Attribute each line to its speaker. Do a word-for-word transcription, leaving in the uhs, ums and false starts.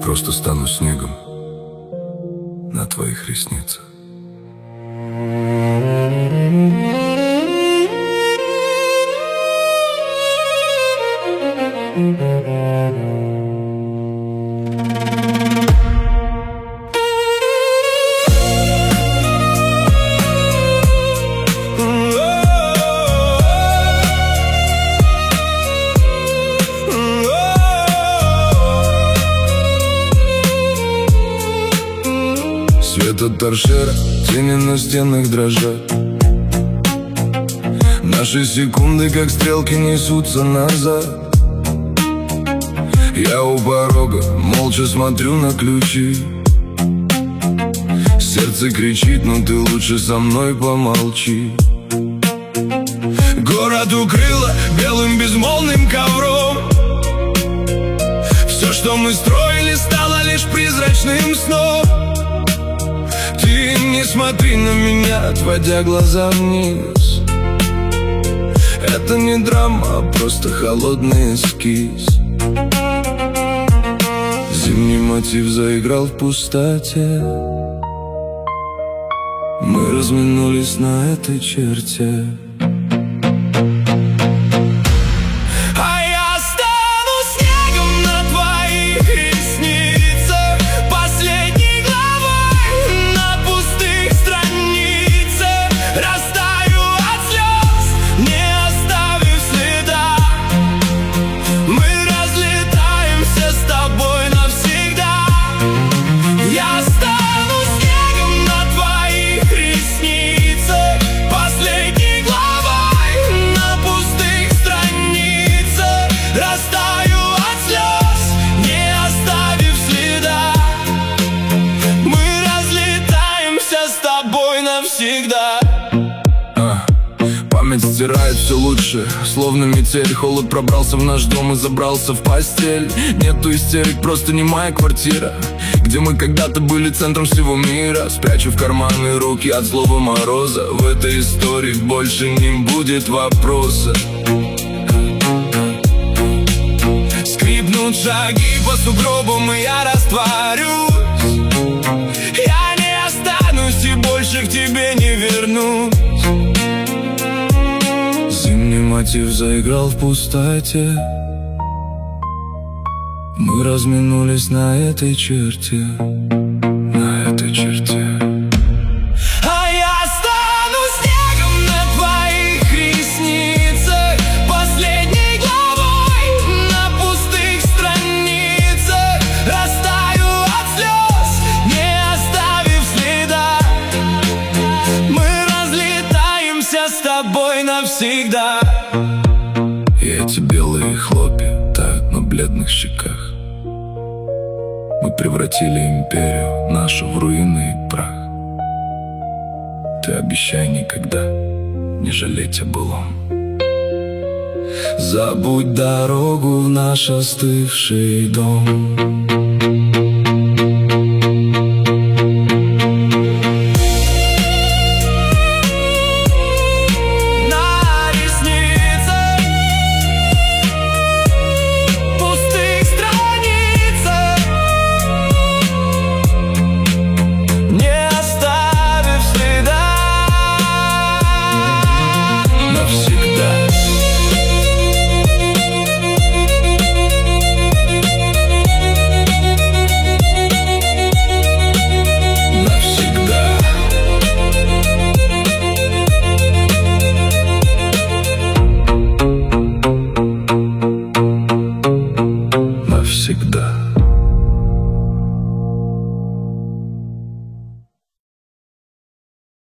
Speaker 1: просто стану снегом на твоих ресницах. Свет от торшера, тени на стенах дрожат. Наши секунды, как стрелки, несутся назад. Я у порога, молча смотрю на ключи. Сердце кричит, но ты лучше со мной помолчи. Город укрыло белым безмолвным ковром. Все, что мы строили, стало лишь призрачным сном. Ты не смотри на меня, отводя глаза вниз. Это не драма, а просто холодный эскиз. Зимний мотив заиграл в пустоте. Мы разминулись на этой черте.
Speaker 2: Навсегда. А, память стирает все лучше, словно метель. Холод пробрался в наш дом и забрался в постель. Нету истерик, просто немая квартира, где мы когда-то были центром всего мира. Спрячу в карманы руки от злого мороза. В этой истории больше не будет вопроса. Скрипнут шаги по сугробам, и я растворюсь. Я не останусь и больше к тебе не вернусь. Зимний мотив заиграл в пустоте. Мы разминулись на этой черте. На этой черте. С тобой навсегда.
Speaker 1: И эти белые хлопья тают на бледных щеках. Мы превратили империю нашу в руины и прах. Ты обещай никогда не жалеть о былом. Забудь дорогу в наш остывший дом. Навсегда.